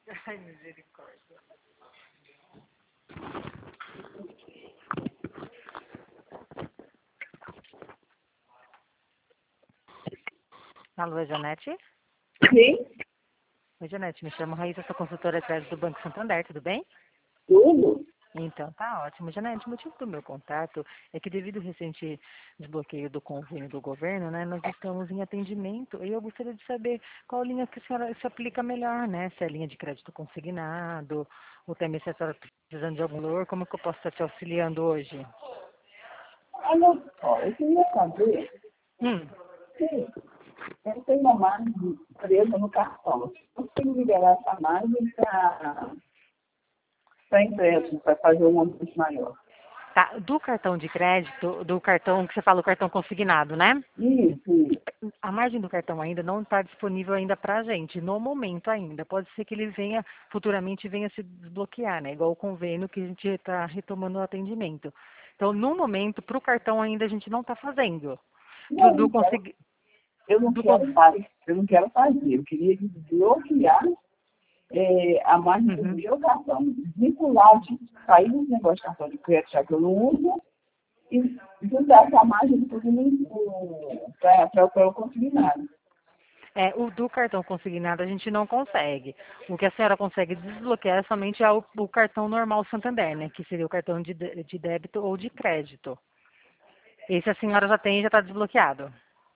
Ai, misericórdia. Alô, Janete? Sim, Oi, Janete, me chamo Raíssa, sou consultora atrás do Banco Santander, tudo bem? tudo. Então, tá ótimo. Janete, o motivo do meu contato é que devido ao recente desbloqueio do convênio do governo, né, nós estamos em atendimento e eu gostaria de saber qual linha que a senhora se aplica melhor, né? Se é linha de crédito consignado, ou também se a senhora está precisando de algum valor, como que eu posso estar te auxiliando hoje? Olha só, eu queria saber Hum. se eu tenho uma margem presa no cartão. Eu consigo liberar essa margem para empréstimo, para fazer um montante maior. Tá, do cartão de crédito, do cartão que você fala, o cartão consignado, né? Isso. A margem do cartão ainda não está disponível ainda para a gente, no momento ainda. Pode ser que ele venha, futuramente venha se desbloquear, né? Igual o convênio que a gente está retomando o atendimento. Então, no momento, para o cartão ainda a gente não está fazendo. Não, Do consegui... eu não do con- quero fazer. Eu não quero fazer. Eu queria desbloquear a margem do Uhum. meu cartão, vincular, de sair dos negócios de cartão de crédito, já que eu não uso, e juntar essa margem para o consignado. É, o do cartão consignado a gente não consegue. O que a senhora consegue desbloquear é somente o cartão normal Santander, né? Que seria o cartão de débito ou de crédito. Esse a senhora já tem e já está desbloqueado.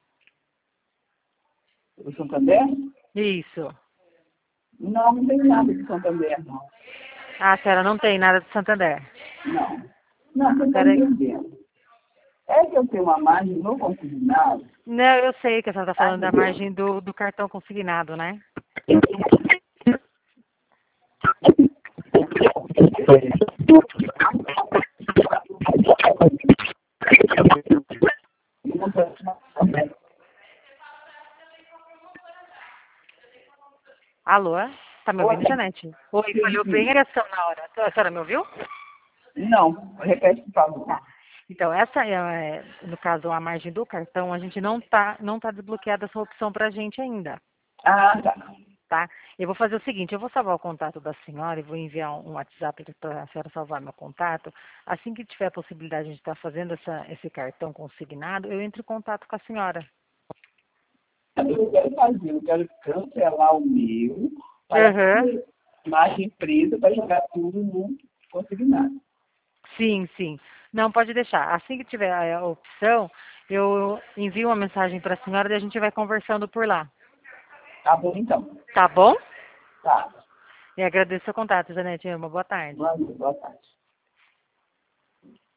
O Santander? Isso. Não, não tem nada de Santander, não. Ah, a senhora não tem nada de Santander. Não. Não, você está Peraí. entendendo. É que eu tenho uma margem no consignado. Não, eu sei que a senhora está Tá falando da entendendo? margem do cartão consignado, né? Alô? Tá me ouvindo, Oi? Janete? Oi, Sim, falhou bem sim. a ligação na hora. A senhora me ouviu? Não, repete, por favor. Tá. Então, essa no caso, a margem do cartão, a gente não tá desbloqueada essa opção pra gente ainda, Ah, tá. tá? Eu vou fazer o seguinte, eu vou salvar o contato da senhora e vou enviar um WhatsApp para a senhora salvar meu contato. Assim que tiver a possibilidade de estar fazendo esse cartão consignado, eu entro em contato com a senhora. Eu quero fazer, eu quero cancelar o meu para Aham. ter margem presa para jogar tudo no consignado. Sim, sim. Não, pode deixar. Assim que tiver a opção, eu envio uma mensagem para a senhora e a gente vai conversando por lá. Tá bom, então. Tá bom? Tá. E agradeço o contato, Janete. Uma boa tarde. Valeu, boa tarde.